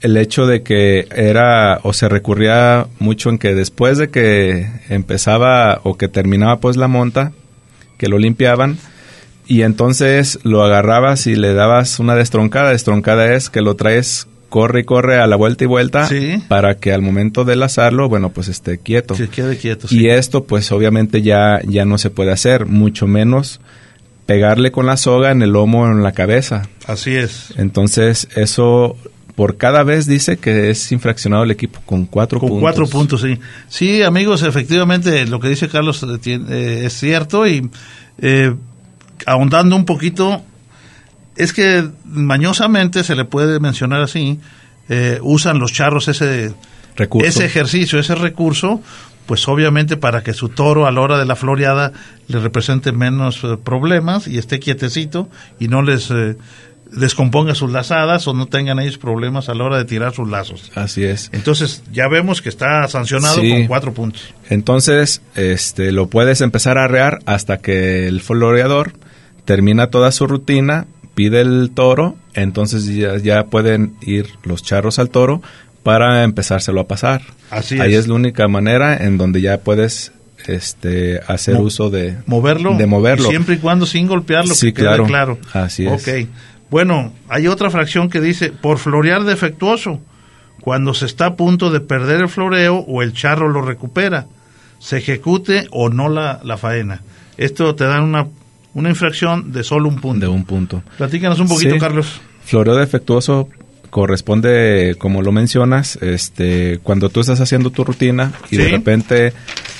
el hecho de que era o se recurría mucho en que después de que empezaba o que terminaba pues la monta, que lo limpiaban, y entonces lo agarrabas y le dabas una destroncada. Destroncada es que lo traes, corre y corre a la vuelta y vuelta, sí, para que al momento de lazarlo, bueno, pues esté quieto. Que quede quieto, sí. Y esto pues obviamente ya, ya no se puede hacer, mucho menos pegarle con la soga en el lomo o en la cabeza. Así es. Entonces eso por cada vez dice que es infraccionado el equipo con cuatro con puntos. Con cuatro puntos, sí. Sí, amigos, efectivamente lo que dice Carlos eh, es cierto, y eh, ahondando un poquito, es que mañosamente se le puede mencionar así, eh, usan los charros ese recurso, ese ejercicio, ese recurso, pues obviamente para que su toro a la hora de la floreada le represente menos eh, problemas y esté quietecito y no les eh, descomponga sus lazadas o no tengan ellos problemas a la hora de tirar sus lazos. Así es. Entonces ya vemos que está sancionado, sí, con cuatro puntos. Entonces este lo puedes empezar a arrear hasta que el floreador termina toda su rutina, pide el toro, entonces ya, ya pueden ir los charros al toro para empezárselo a pasar. Así Ahí es. es la única manera en donde ya puedes este hacer Mo- uso de moverlo, de moverlo. Y siempre y cuando sin golpearlo, sí, que quede claro. claro. Así es. Ok. Bueno, hay otra fracción que dice, por florear defectuoso, cuando se está a punto de perder el floreo o el charro lo recupera, se ejecute o no la, la faena. Esto te da una Una infracción de solo un punto. De un punto. Platícanos un poquito, sí, Carlos. Floreo defectuoso corresponde, como lo mencionas, este, cuando tú estás haciendo tu rutina y, ¿sí?, de repente,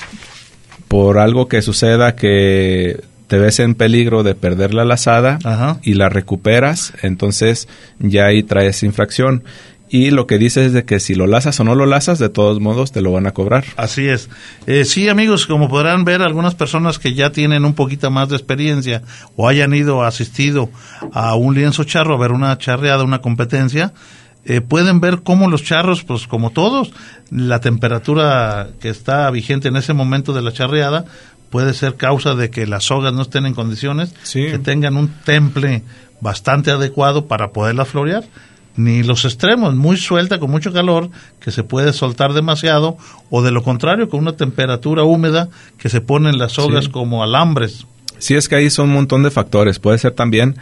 por algo que suceda que te ves en peligro de perder la lazada, ajá, y la recuperas, entonces ya ahí traes infracción. Y lo que dice es de que si lo lazas o no lo lazas, de todos modos te lo van a cobrar. Así es. Eh, sí, amigos, como podrán ver, algunas personas que ya tienen un poquito más de experiencia o hayan ido, asistido a un lienzo charro, a ver una charreada, una competencia, eh, pueden ver cómo los charros, pues como todos, la temperatura que está vigente en ese momento de la charreada puede ser causa de que las sogas no estén en condiciones, sí, que tengan un temple bastante adecuado para poderlas florear. Ni los extremos, muy suelta, con mucho calor, que se puede soltar demasiado, o de lo contrario, con una temperatura húmeda, que se ponen las sogas, sí, como alambres. Sí, es que ahí son un montón de factores. Puede ser también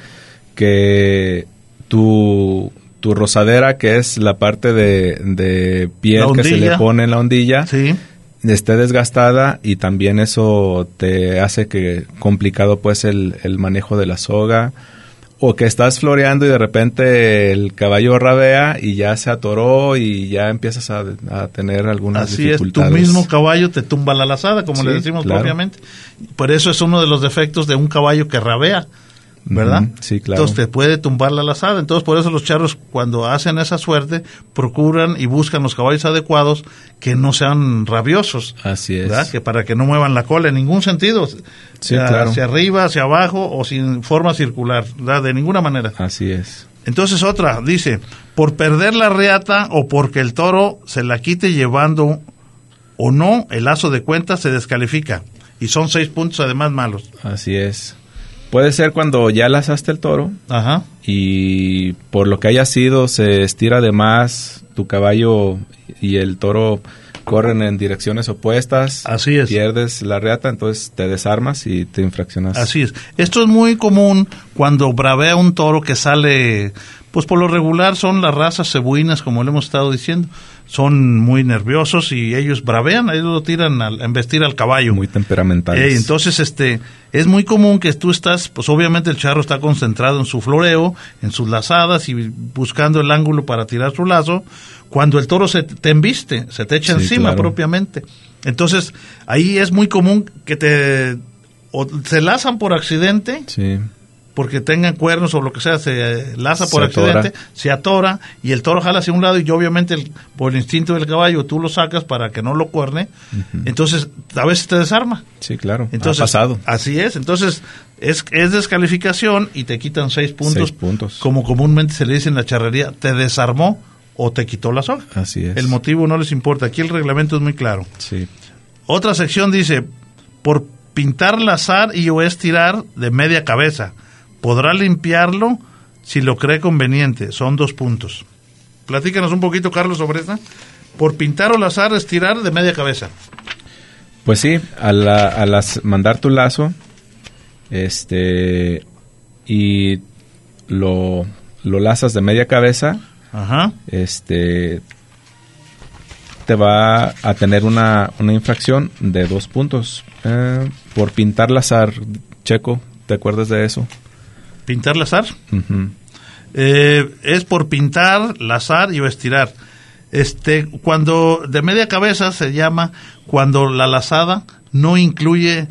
que tu, tu rosadera, que es la parte de, de piel que se le pone en la ondilla, sí, esté desgastada, y también eso te hace que complicado pues el, el manejo de la soga. O que estás floreando y de repente el caballo rabea y ya se atoró y ya empiezas a, a tener algunas Así dificultades. Así es, tu mismo caballo te tumba la lazada, como, sí, le decimos, claro, propiamente. Por eso es uno de los defectos de un caballo que rabea, ¿verdad? Uh-huh, sí, claro. Entonces te puede tumbar la lazada. Entonces por eso los charros, cuando hacen esa suerte, procuran y buscan los caballos adecuados que no sean rabiosos. Así es. ¿Verdad? Que para que no muevan la cola en ningún sentido. Sí, claro. Hacia arriba, hacia abajo o sin forma circular, ¿verdad? De ninguna manera. Así es. Entonces otra, dice, por perder la reata o porque el toro se la quite llevando o no el lazo de cuenta, se descalifica. Y son seis puntos además malos. Así es. Puede ser cuando ya lazaste el toro, ajá, y por lo que haya sido se estira de más tu caballo y el toro corren en direcciones opuestas. Así es. Pierdes la reata, entonces te desarmas y te infraccionas. Así es. Esto es muy común cuando bravea un toro que sale, pues por lo regular son las razas cebuinas, como le hemos estado diciendo. Son muy nerviosos y ellos bravean, ellos lo tiran a embestir al caballo. Muy temperamentales. Eh, entonces, este, es muy común que tú estás, pues obviamente el charro está concentrado en su floreo, en sus lazadas y buscando el ángulo para tirar su lazo. Cuando el toro se te embiste, se te echa, sí, encima, claro, propiamente. Entonces, ahí es muy común que te o se lazan por accidente, sí, porque tengan cuernos o lo que sea, se laza por se accidente, atora. se atora y el toro jala hacia un lado y obviamente el, por el instinto del caballo tú lo sacas para que no lo cuerne, uh-huh, entonces a veces te desarma. Sí, claro, entonces, ha pasado. Así es, entonces es, es descalificación y te quitan seis puntos, seis puntos, como comúnmente se le dice en la charrería, te desarmó o te quitó la soga. Así es. El motivo no les importa, aquí el reglamento es muy claro. Sí. Otra sección dice, por pintar, lazar y o estirar de media cabeza, podrá limpiarlo si lo cree conveniente, son dos puntos. Platícanos un poquito, Carlos, sobre esta. Por pintar o lazar, estirar de media cabeza. Pues sí, al, al mandar tu lazo, este, y lo, lo lazas de media cabeza, Ajá. este, te va a tener una, una infracción de dos puntos eh, por pintar lazar. Checo, ¿te acuerdas de eso? ¿Pintar, lazar? Uh-huh. Eh, es por pintar, lazar y o estirar. Este, cuando de media cabeza se llama cuando la lazada no incluye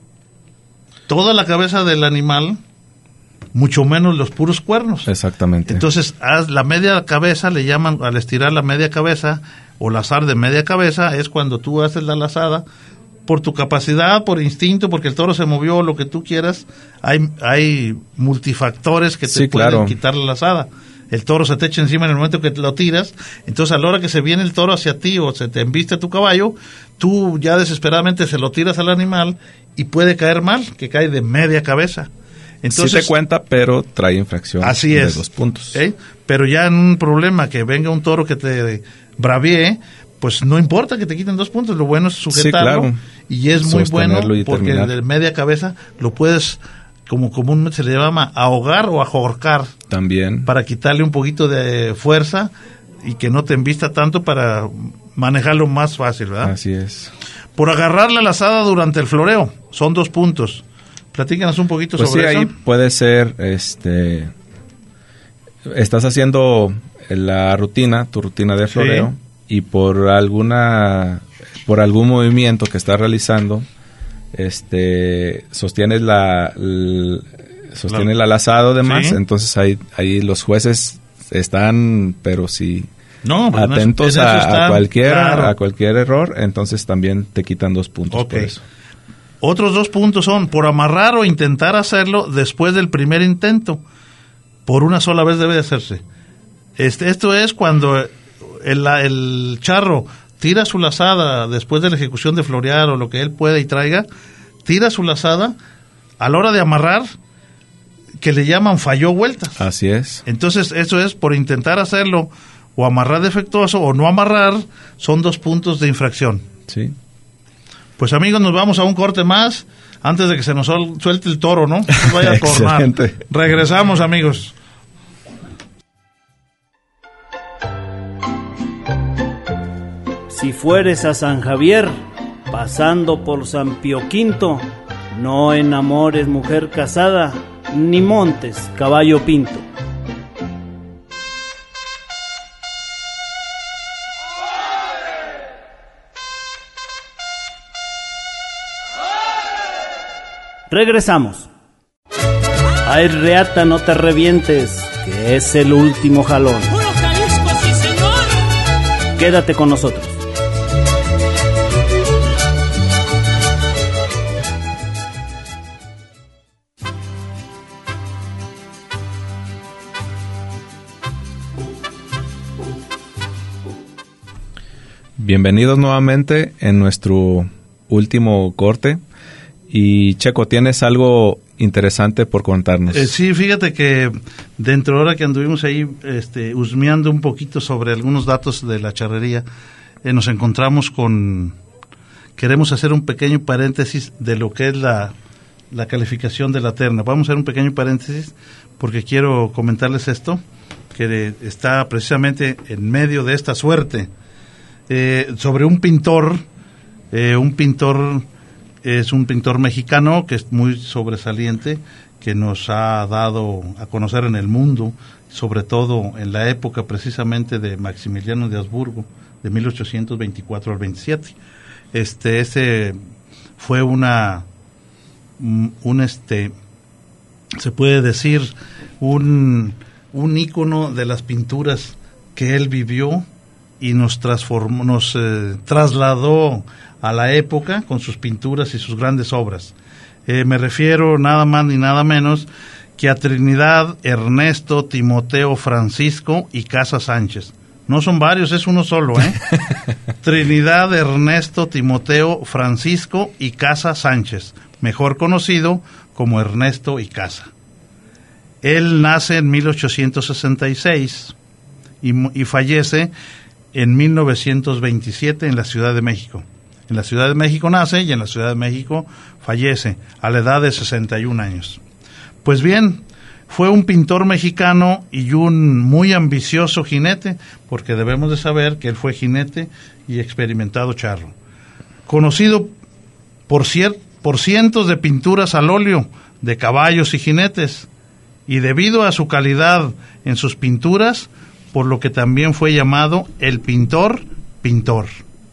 toda la cabeza del animal, mucho menos los puros cuernos. Exactamente. Entonces, haz la media cabeza, le llaman, al estirar la media cabeza o lazar de media cabeza, es cuando tú haces la lazada por tu capacidad, por instinto, porque el toro se movió, lo que tú quieras. Hay hay multifactores que te sí, pueden claro. quitar la lazada. El toro se te echa encima en el momento que lo tiras, entonces a la hora que se viene el toro hacia ti o se te embiste tu caballo, tú ya desesperadamente se lo tiras al animal y puede caer mal, que cae de media cabeza. Entonces, sí te cuenta, pero trae infracción así de es, dos puntos. ¿eh? Pero ya en un problema que venga un toro que te bravie, pues no importa que te quiten dos puntos, lo bueno es sujetarlo. Sí, claro. Y es muy bueno porque de media cabeza lo puedes, como comúnmente se le llama, ahogar o ajorcar. También. Para quitarle un poquito de fuerza y que no te embista tanto para manejarlo más fácil, ¿verdad? Así es. Por agarrar la lazada durante el floreo, son dos puntos. Platícanos un poquito pues sobre sí, eso. Ahí puede ser, este, estás haciendo la rutina, tu rutina de floreo, sí. y por alguna, por algún movimiento que estás realizando, este, sostienes la, la sostienes la, la lazada, demás, sí. entonces ahí, ahí los jueces están, pero sí. No, pues atentos no es, a, está, a cualquier claro. a cualquier error, entonces también te quitan dos puntos okay. por eso. Otros dos puntos son por amarrar o intentar hacerlo después del primer intento. Por una sola vez debe de hacerse. Este, esto es cuando el, el charro tira su lazada después de la ejecución de florear o lo que él pueda y traiga, tira su lazada, a la hora de amarrar, que le llaman falló vueltas. Así es. Entonces, eso es por intentar hacerlo o amarrar defectuoso o no amarrar, son dos puntos de infracción. Sí. Pues amigos, nos vamos a un corte más antes de que se nos suelte el toro, ¿no? Nos vaya a tornar. Regresamos, amigos. Si fueres a San Javier, pasando por San Pío Quinto, no enamores mujer casada, ni montes caballo pinto. Regresamos. Ay, reata, no te revientes, que es el último jalón. ¡Puro Jalisco, sí, señor! Quédate con nosotros. Bienvenidos nuevamente en nuestro último corte. Y Checo, ¿tienes algo interesante por contarnos? Eh, sí, fíjate que dentro de ahora que anduvimos ahí este, husmeando un poquito sobre algunos datos de la charrería, eh, nos encontramos con, queremos hacer un pequeño paréntesis de lo que es la, la calificación de la terna. Vamos a hacer un pequeño paréntesis porque quiero comentarles esto, que de, está precisamente en medio de esta suerte, eh, sobre un pintor, eh, un pintor... Es un pintor mexicano que es muy sobresaliente, que nos ha dado a conocer en el mundo, sobre todo en la época precisamente de Maximiliano de Habsburgo, de mil ochocientos veinticuatro al veintisiete. Este, ese fue una, un este, se puede decir, un, un ícono de las pinturas que él vivió y nos transformó, nos eh, trasladó a la época con sus pinturas y sus grandes obras. Eh, me refiero nada más ni nada menos que a Trinidad, Ernesto, Timoteo, Francisco y Casa Sánchez. No son varios, es uno solo, ¿eh? Trinidad, Ernesto, Timoteo, Francisco y Casa Sánchez, mejor conocido como Ernesto y Casa. Él nace en mil ochocientos sesenta y seis y, y fallece en mil novecientos veintisiete en la Ciudad de México. En la Ciudad de México nace y en la Ciudad de México fallece a la edad de sesenta y un años. Pues bien, fue un pintor mexicano y un muy ambicioso jinete, porque debemos de saber que él fue jinete y experimentado charro. Conocido por, cier- por cientos de pinturas al óleo de caballos y jinetes, y debido a su calidad en sus pinturas, por lo que también fue llamado el pintor pintor.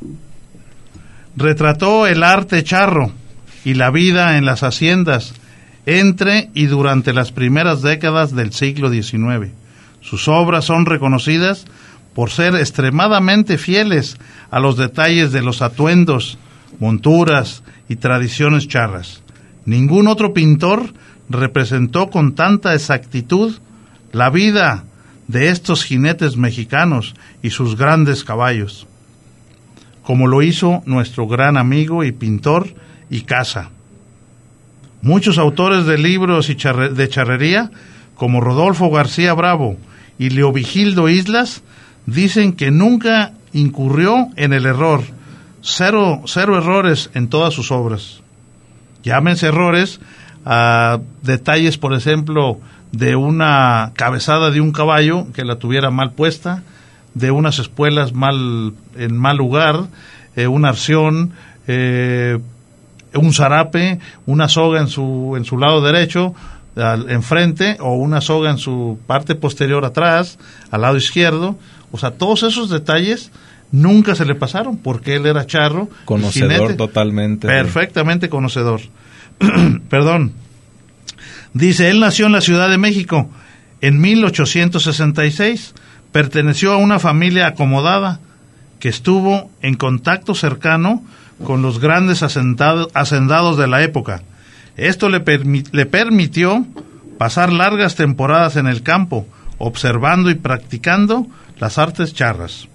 Retrató el arte charro y la vida en las haciendas entre y durante las primeras décadas del siglo diecinueve. Sus obras son reconocidas por ser extremadamente fieles a los detalles de los atuendos, monturas y tradiciones charras. Ningún otro pintor representó con tanta exactitud la vida de estos jinetes mexicanos y sus grandes caballos, como lo hizo nuestro gran amigo y pintor Icaza. Muchos autores de libros y charre- de charrería, como Rodolfo García Bravo y Leovigildo Islas, dicen que nunca incurrió en el error, cero, cero errores en todas sus obras. Llámense errores a detalles, por ejemplo, de una cabezada de un caballo que la tuviera mal puesta, de unas espuelas mal en mal lugar, eh, una arción, eh, un zarape, una soga en su en su lado derecho, al, enfrente, o una soga en su parte posterior atrás, al lado izquierdo. O sea, todos esos detalles nunca se le pasaron, porque él era charro. Conocedor jinete, totalmente. Perfectamente conocedor. Perdón. Dice, él nació en la Ciudad de México en mil ochocientos sesenta y seis. Perteneció a una familia acomodada que estuvo en contacto cercano con los grandes hacendado, hacendados de la época. Esto le, permi- le permitió pasar largas temporadas en el campo, observando y practicando las artes charras.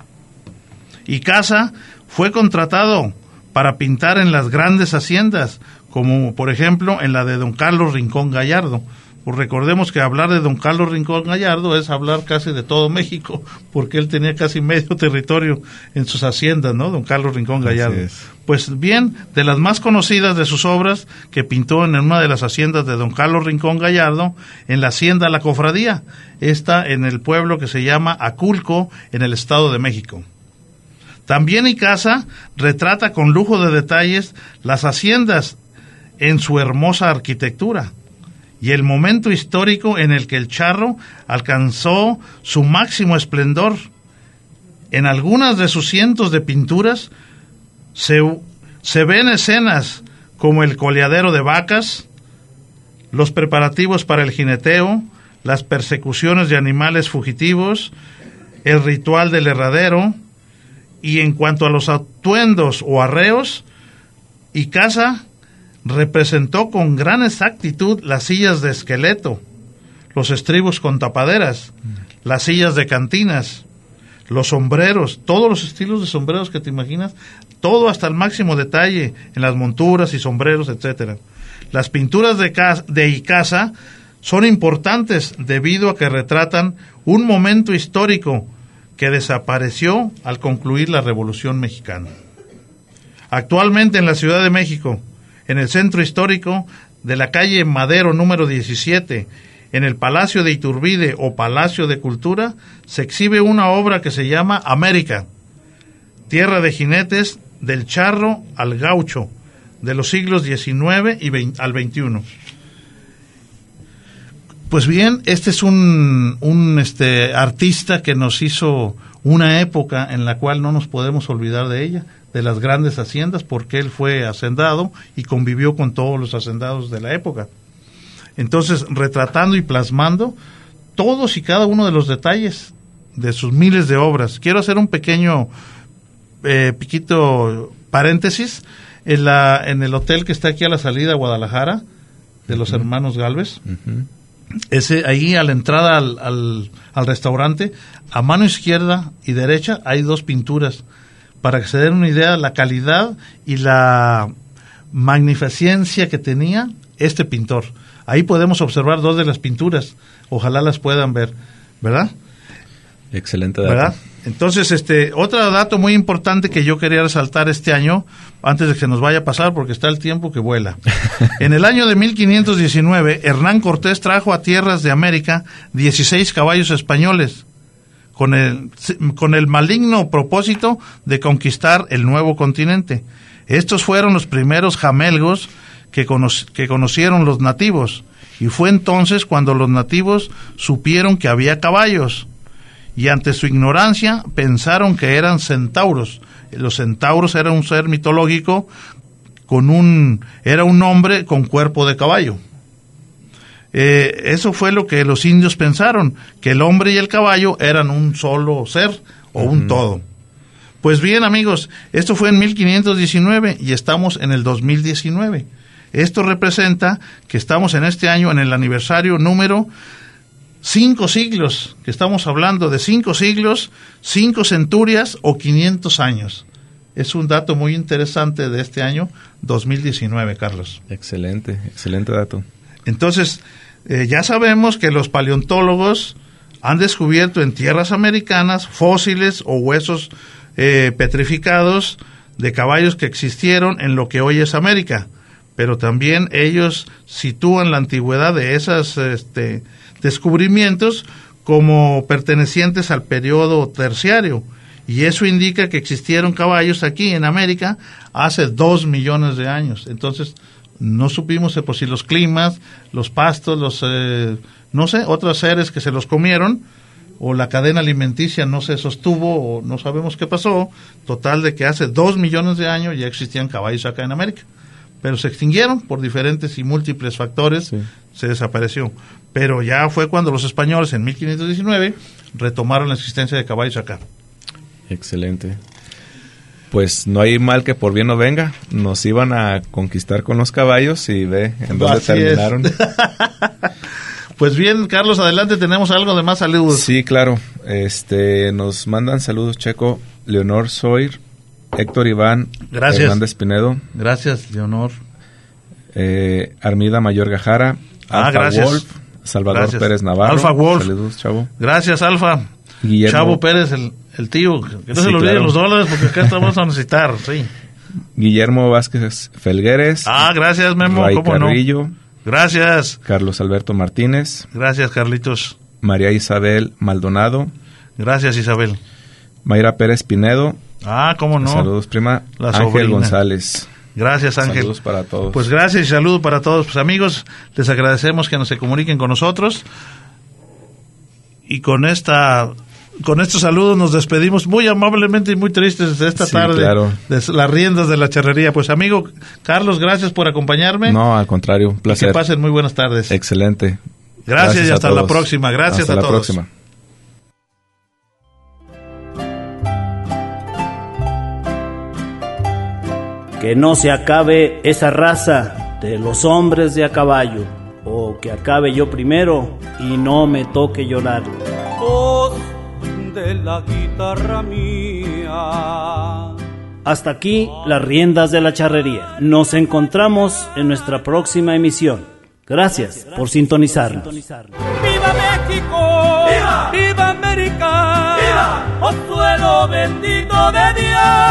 Icaza fue contratado para pintar en las grandes haciendas, como por ejemplo en la de don Carlos Rincón Gallardo. Pues recordemos que hablar de don Carlos Rincón Gallardo es hablar casi de todo México, porque él tenía casi medio territorio en sus haciendas, ¿no? Don Carlos Rincón Gallardo. Pues bien, de las más conocidas de sus obras que pintó en una de las haciendas de don Carlos Rincón Gallardo, en la hacienda La Cofradía, está en el pueblo que se llama Aculco, en el Estado de México. También Icaza retrata con lujo de detalles las haciendas en su hermosa arquitectura y el momento histórico en el que el charro alcanzó su máximo esplendor. En algunas de sus cientos de pinturas se, se ven escenas como el coleadero de vacas, los preparativos para el jineteo, las persecuciones de animales fugitivos, el ritual del herradero. Y en cuanto a los atuendos o arreos, Icaza representó con gran exactitud las sillas de esqueleto, los estribos con tapaderas, las sillas de cantinas, los sombreros, todos los estilos de sombreros que te imaginas, todo hasta el máximo detalle en las monturas y sombreros, etcétera. Las pinturas de, de Icaza son importantes debido a que retratan un momento histórico que desapareció al concluir la Revolución Mexicana. Actualmente en la Ciudad de México, en el centro histórico de la calle Madero número diecisiete, en el Palacio de Iturbide o Palacio de Cultura, se exhibe una obra que se llama América, tierra de jinetes del charro al gaucho, de los siglos diecinueve y veinte, al veintiuno. Pues bien, este es un, un este, artista que nos hizo una época en la cual no nos podemos olvidar de ella, de las grandes haciendas, porque él fue hacendado y convivió con todos los hacendados de la época. Entonces, retratando y plasmando todos y cada uno de los detalles de sus miles de obras. Quiero hacer un pequeño, eh, piquito paréntesis. En, la, en el hotel que está aquí a la salida a Guadalajara, de los uh-huh. hermanos Galvez, uh-huh. ese, ahí a la entrada al, al, al restaurante, a mano izquierda y derecha hay dos pinturas, para que se den una idea de la calidad y la magnificencia que tenía este pintor. Ahí podemos observar dos de las pinturas, ojalá las puedan ver, ¿verdad? Excelente dato. ¿Verdad? Entonces, este, otro dato muy importante que yo quería resaltar este año, antes de que nos vaya a pasar, porque está el tiempo que vuela. En el año de mil quinientos diecinueve, Hernán Cortés trajo a tierras de América dieciséis caballos españoles, con el, con el maligno propósito de conquistar el nuevo continente. Estos fueron los primeros jamelgos que, cono- que conocieron los nativos, y fue entonces cuando los nativos supieron que había caballos, y ante su ignorancia pensaron que eran centauros. Los centauros eran un ser mitológico, con un era un hombre con cuerpo de caballo. Eh, eso fue lo que los indios pensaron, que el hombre y el caballo eran un solo ser o un uh-huh. todo. Pues bien, amigos, esto fue en mil quinientos diecinueve y estamos en el dos mil diecinueve. Esto representa que estamos en este año en el aniversario número cinco siglos, que estamos hablando de cinco siglos, cinco centurias o quinientos años. Es un dato muy interesante de este año dos mil diecinueve, Carlos. Excelente, excelente dato. Entonces, eh, ya sabemos que los paleontólogos han descubierto en tierras americanas fósiles o huesos eh, petrificados de caballos que existieron en lo que hoy es América, pero también ellos sitúan la antigüedad de esos este, descubrimientos como pertenecientes al periodo terciario, y eso indica que existieron caballos aquí en América hace dos millones de años. Entonces, no supimos eh, por si los climas, los pastos, los eh, no sé, otros seres que se los comieron, o la cadena alimenticia no se sostuvo, o no sabemos qué pasó. Total de que hace dos millones de años ya existían caballos acá en América, pero se extinguieron por diferentes y múltiples factores, sí. Se desapareció. Pero ya fue cuando los españoles en mil quinientos diecinueve retomaron la existencia de caballos acá. Excelente. Pues no hay mal que por bien no venga. Nos iban a conquistar con los caballos y ve en dónde Así terminaron. Pues bien, Carlos, adelante, tenemos algo de más saludos. Sí, claro. Este, nos mandan saludos, Checo, Leonor Soir, Héctor Iván, gracias. Hernández Pinedo. Gracias, Leonor. Eh, Armida Mayor Gajara, ah, Alfa gracias. Wolf, Salvador gracias. Pérez Navarro. Alfa Wolf. Saludos, Chavo. Gracias, Alfa. Guillermo. Chavo Pérez, el, el tío. Que no sí, se lo olviden claro. los dólares, porque acá estamos a necesitar, sí. Guillermo Vázquez Felgueres. Ah, gracias, Memo. Ray ¿Cómo Carrillo. No? Gracias. Carlos Alberto Martínez. Gracias, Carlitos. María Isabel Maldonado. Gracias, Isabel. Mayra Pérez Pinedo. Ah, cómo no. Saludos, prima. La Ángel sobrina. González. Gracias, Ángel. Saludos para todos. Pues gracias y saludos para todos. Pues amigos, les agradecemos que nos se comuniquen con nosotros. Y con esta... Con estos saludos nos despedimos muy amablemente y muy tristes de esta sí, tarde, claro. de las riendas de la charrería. Pues amigo Carlos, gracias por acompañarme. No, al contrario, un placer. Y que pasen muy buenas tardes. Excelente. Gracias, gracias y hasta la próxima. Gracias hasta a la todos. Próxima. Que no se acabe esa raza de los hombres de a caballo, o que acabe yo primero y no me toque llorar. Voz de la guitarra mía. Hasta aquí las riendas de la charrería. Nos encontramos en nuestra próxima emisión. Gracias por sintonizarnos. ¡Viva México! ¡Viva! ¡Viva América! ¡Viva! ¡Oh suelo bendito de Dios!